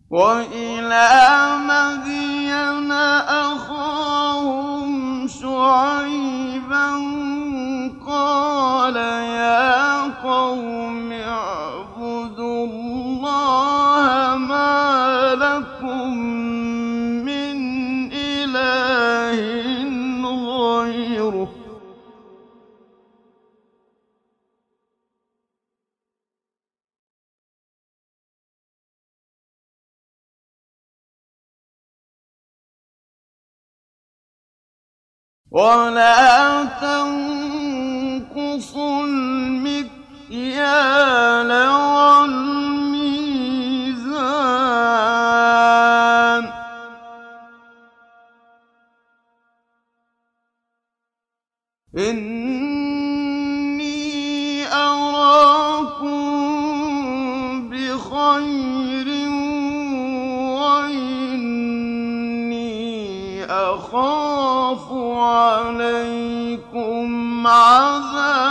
وإلى مدين أخاهم شعيبا قال يا قوم اعبدوا الله ما لكم من إله غيره ولا تنقصوا المكيال والميزان إني أراكم بخير وإني أخاف عليكم عذاب